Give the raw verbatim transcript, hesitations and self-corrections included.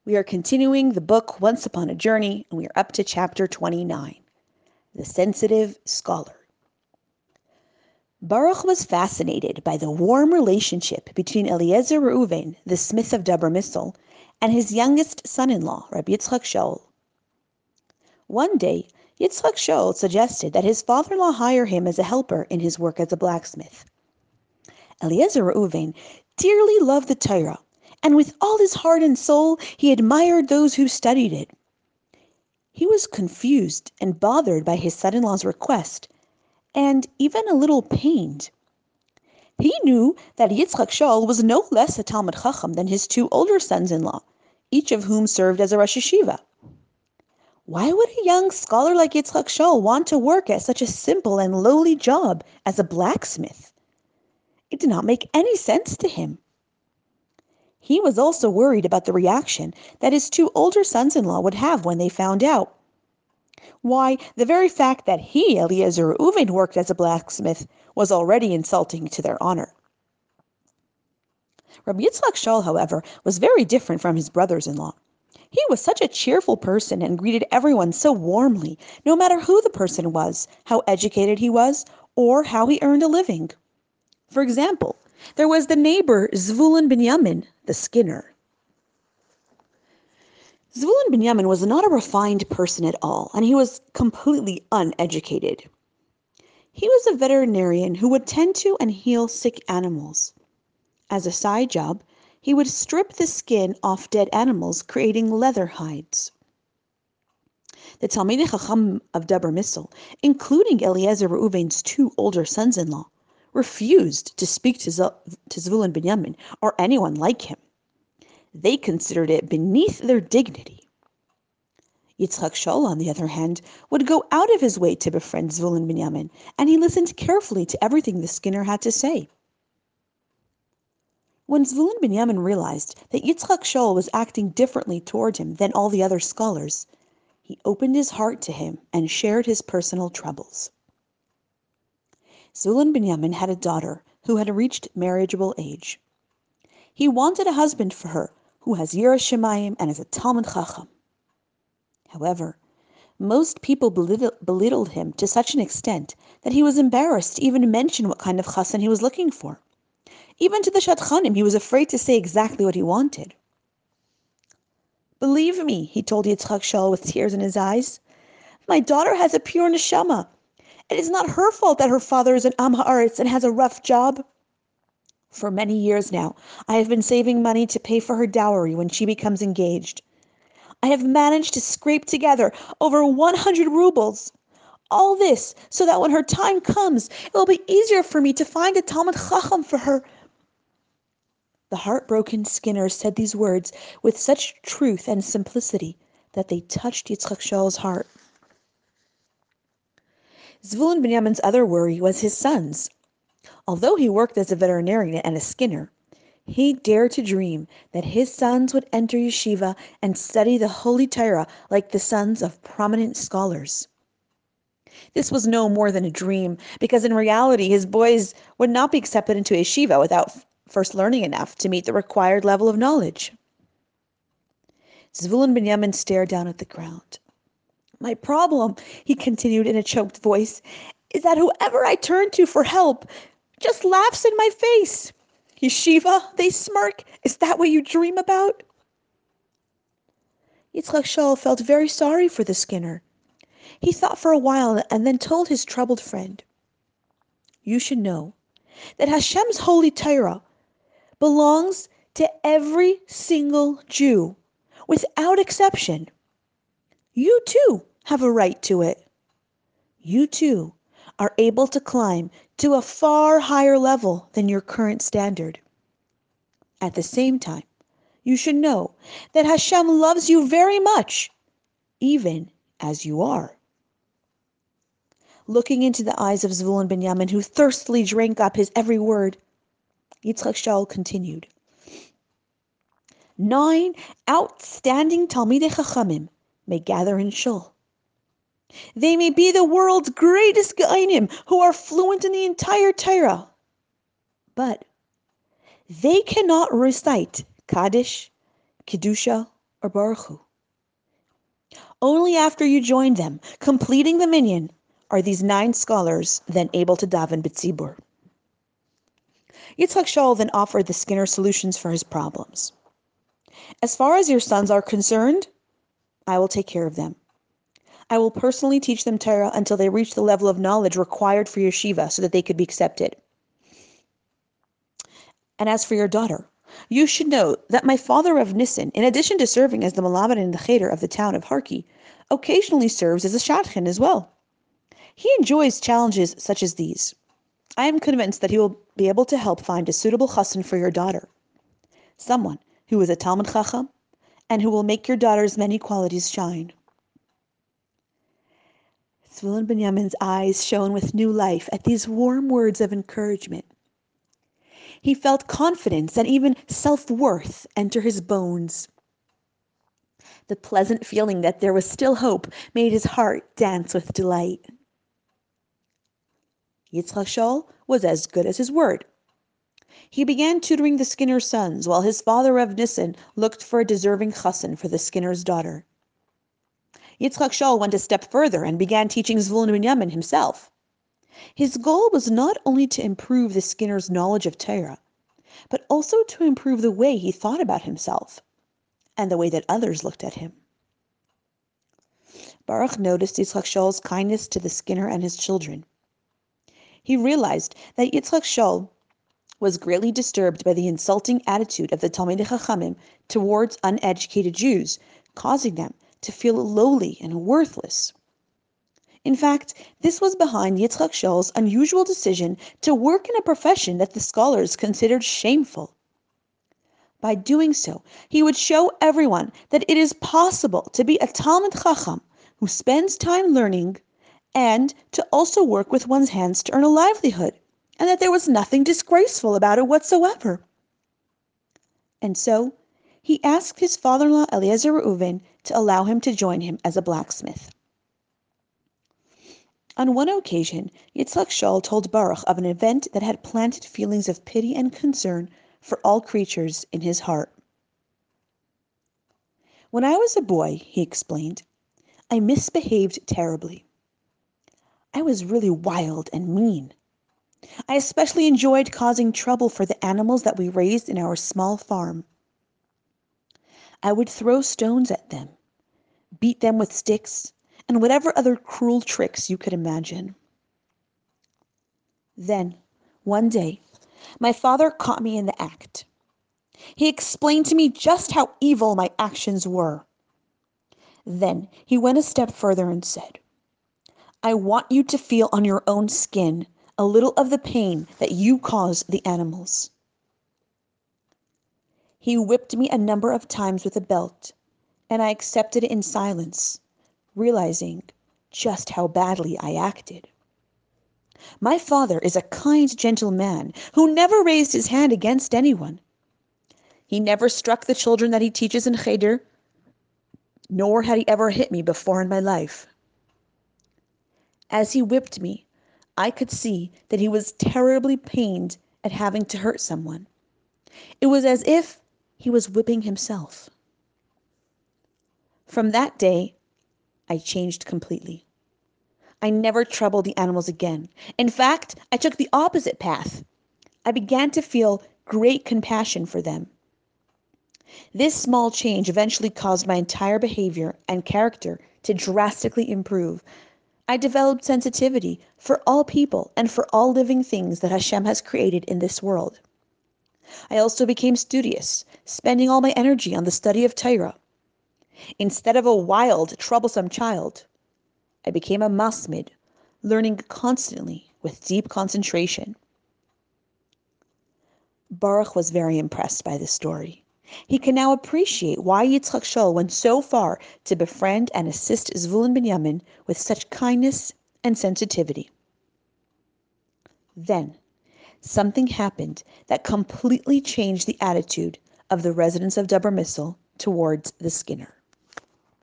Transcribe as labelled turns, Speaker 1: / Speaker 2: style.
Speaker 1: We are continuing the book Once Upon a Journey, and we are up to chapter twenty-nine, The Sensitive Scholar. Baruch was fascinated by the warm relationship between Eliezer Reuven, the smith of Dabar Missel, and his youngest son-in-law, Rabbi Yitzchak Shaul. One day, Yitzchak Shaul suggested that his father-in-law hire him as a helper in his work as a blacksmith. Eliezer Reuven dearly loved the Torah, and with all his heart and soul, he admired those who studied it. He was confused and bothered by his son-in-law's request, and even a little pained. He knew that Yitzchak Shaul was no less a Talmid Chacham than his two older sons-in-law, each of whom served as a Rosh Yeshiva. Why would a young scholar like Yitzchak Shaul want to work at such a simple and lowly job as a blacksmith? It did not make any sense to him. He was also worried about the reaction that his two older sons-in-law would have when they found out. Why, the very fact that he, Eliezer Reuven, worked as a blacksmith was already insulting to their honor. Rabbi Yitzchak Shaul, however, was very different from his brothers-in-law. He was such a cheerful person and greeted everyone so warmly, no matter who the person was, how educated he was, or how he earned a living. For example, there was the neighbor Zvulun Binyamin, the skinner. Zvulun Binyamin was not a refined person at all, and he was completely uneducated. He was a veterinarian who would tend to and heal sick animals. As a side job, he would strip the skin off dead animals, creating leather hides. The Talmidei Chacham of Dabar Missel, including Eliezer Reuven's two older sons-in-law, refused to speak to, Z- to Zvulun Binyamin or anyone like him. They considered it beneath their dignity. Yitzchak Shaul, on the other hand, would go out of his way to befriend Zvulun Binyamin, and he listened carefully to everything the skinner had to say. When Zvulun Binyamin realized that Yitzchak Shaul was acting differently toward him than all the other scholars, he opened his heart to him and shared his personal troubles. Zvulun Binyamin had a daughter who had reached marriageable age. He wanted a husband for her who has Yiras Shamayim and is a Talmid Chacham. However, most people belittled, belittled him to such an extent that he was embarrassed to even mention what kind of chassan he was looking for. Even to the Shadchanim, he was afraid to say exactly what he wanted. "Believe me," he told Yitzchak Shaul with tears in his eyes, "my daughter has a pure neshama. It is not her fault that her father is an Am Haaretz and has a rough job. For many years now, I have been saving money to pay for her dowry when she becomes engaged. I have managed to scrape together over one hundred rubles. All this so that when her time comes, it will be easier for me to find a Talmid Chacham for her." The heartbroken skinner said these words with such truth and simplicity that they touched Yitzchak Shaul's heart. Zvulun Binyamin's other worry was his sons. Although he worked as a veterinarian and a skinner, he dared to dream that his sons would enter yeshiva and study the Holy Torah like the sons of prominent scholars. This was no more than a dream, because in reality his boys would not be accepted into yeshiva without first learning enough to meet the required level of knowledge. Zvulun Binyamin stared down at the ground. "My problem," he continued in a choked voice, "is that whoever I turn to for help just laughs in my face. Yeshiva, they smirk. Is that what you dream about?" Yitzchak Shaul felt very sorry for the skinner. He thought for a while and then told his troubled friend, "You should know that Hashem's holy Torah belongs to every single Jew, without exception. You too have a right to it. You too are able to climb to a far higher level than your current standard. At the same time, you should know that Hashem loves you very much, even as you are." Looking into the eyes of Zvulun Binyamin, who thirstily drank up his every word, Yitzchak Shaul continued, "Nine outstanding Talmidei Chachamim may gather in shul. They may be the world's greatest Geonim who are fluent in the entire Torah, but they cannot recite Kaddish, Kedusha, or Baruch Hu. Only after you joined them, completing the minyan, are these nine scholars then able to daven b'tzibur. Yitzchak Shaul then offered the Skinner solutions for his problems. As far as your sons are concerned, I will take care of them. I will personally teach them Torah until they reach the level of knowledge required for yeshiva so that they could be accepted. And as for your daughter, you should know that my father Rav Nissen, in addition to serving as the Malamed and the Cheder of the town of Harki, occasionally serves as a shadchan as well. He enjoys challenges such as these. I am convinced that he will be able to help find a suitable chassan for your daughter, someone who is a Talmud Chacham and who will make your daughter's many qualities shine. Zvulun Binyamin's eyes shone with new life at these warm words of encouragement. He felt confidence and even self-worth enter his bones. The pleasant feeling that there was still hope made his heart dance with delight. Yitzchak Shaul was as good as his word. He began tutoring the Skinner sons, while his father Rav Nissen looked for a deserving chassan for the Skinner's daughter. Yitzchak Shaul went a step further and began teaching Zvulun Binyamin himself. His goal was not only to improve the Skinner's knowledge of Torah, but also to improve the way he thought about himself and the way that others looked at him. Baruch noticed Yitzchak Shaul's kindness to the Skinner and his children. He realized that Yitzchak Shaul was greatly disturbed by the insulting attitude of the Talmidei Chachamim towards uneducated Jews, causing them to feel lowly and worthless. In fact, this was behind Yitzchak Shaul's unusual decision to work in a profession that the scholars considered shameful. By doing so, he would show everyone that it is possible to be a Talmid Chacham who spends time learning and to also work with one's hands to earn a livelihood, and that there was nothing disgraceful about it whatsoever. And so, he asked his father-in-law Eliezer Reuven to allow him to join him as a blacksmith. On one occasion, Yitzchak Shaul told Baruch of an event that had planted feelings of pity and concern for all creatures in his heart. When I was a boy, he explained, I misbehaved terribly. I was really wild and mean. I especially enjoyed causing trouble for the animals that we raised in our small farm. I would throw stones at them, beat them with sticks, and whatever other cruel tricks you could imagine. Then, one day, my father caught me in the act. He explained to me just how evil my actions were. Then he went a step further and said, I want you to feel on your own skin a little of the pain that you cause the animals. He whipped me a number of times with a belt, and I accepted it in silence, realizing just how badly I acted. My father is a kind, gentle man who never raised his hand against anyone. He never struck the children that he teaches in Cheder, nor had he ever hit me before in my life. As he whipped me, I could see that he was terribly pained at having to hurt someone. It was as if he was whipping himself. From that day, I changed completely. I never troubled the animals again. In fact, I took the opposite path. I began to feel great compassion for them. This small change eventually caused my entire behavior and character to drastically improve. I developed sensitivity for all people and for all living things that Hashem has created in this world. I also became studious, spending all my energy on the study of Torah. Instead of a wild, troublesome child, I became a masmid, learning constantly with deep concentration. Baruch was very impressed by this story. He can now appreciate why Yitzchak Shaul went so far to befriend and assist Zvulun Binyamin with such kindness and sensitivity. Then, something happened that completely changed the attitude of the residents of Dober Missel towards the Skinner.